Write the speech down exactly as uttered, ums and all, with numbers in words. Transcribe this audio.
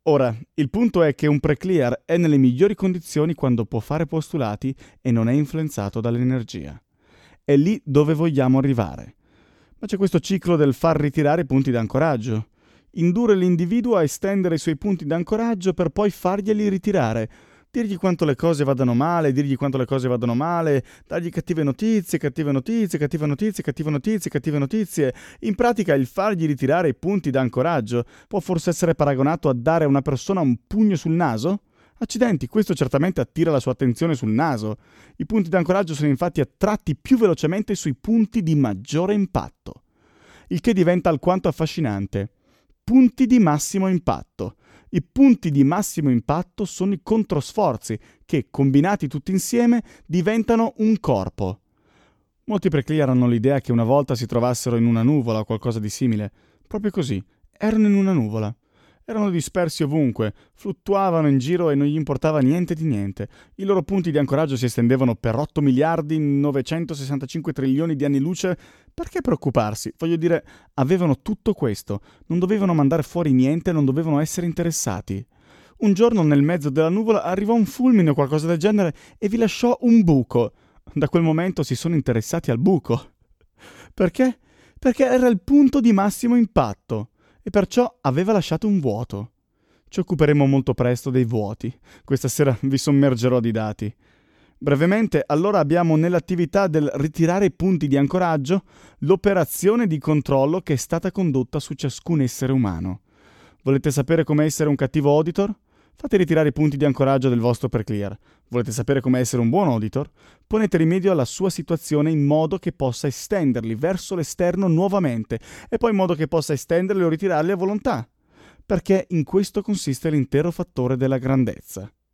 Ora, il punto è che un pre-clear è nelle migliori condizioni quando può fare postulati e non è influenzato dall'energia. È lì dove vogliamo arrivare. Ma c'è questo ciclo del far ritirare i punti d'ancoraggio. Indurre l'individuo a estendere i suoi punti d'ancoraggio per poi farglieli ritirare. Dirgli quanto le cose vadano male, dirgli quanto le cose vadano male, dargli cattive notizie, cattive notizie, cattive notizie, cattive notizie, cattive notizie. In pratica il fargli ritirare i punti d'ancoraggio può forse essere paragonato a dare a una persona un pugno sul naso? Accidenti, questo certamente attira la sua attenzione sul naso. I punti d'ancoraggio sono infatti attratti più velocemente sui punti di maggiore impatto, il che diventa alquanto affascinante. Punti di massimo impatto. I punti di massimo impatto sono i controsforzi che, combinati tutti insieme, diventano un corpo. Molti pre-clear hanno l'idea che una volta si trovassero in una nuvola o qualcosa di simile. Proprio così, erano in una nuvola. Erano dispersi ovunque, fluttuavano in giro e non gli importava niente di niente. I loro punti di ancoraggio si estendevano per otto miliardi novecentosessantacinque trilioni di anni luce. Perché preoccuparsi? Voglio dire, avevano tutto questo, non dovevano mandare fuori niente, non dovevano essere interessati. Un giorno nel mezzo della nuvola arrivò un fulmine o qualcosa del genere e vi lasciò un buco. Da quel momento si sono interessati al buco. Perché? Perché era il punto di massimo impatto. E perciò aveva lasciato un vuoto. Ci occuperemo molto presto dei vuoti. Questa sera vi sommergerò di dati. Brevemente, allora abbiamo nell'attività del ritirare i punti di ancoraggio l'operazione di controllo che è stata condotta su ciascun essere umano. Volete sapere come essere un cattivo auditor? Fate ritirare i punti di ancoraggio del vostro pre-clear. Volete sapere come essere un buon auditor? Ponete rimedio alla sua situazione in modo che possa estenderli verso l'esterno nuovamente e poi in modo che possa estenderli o ritirarli a volontà. Perché in questo consiste l'intero fattore della grandezza.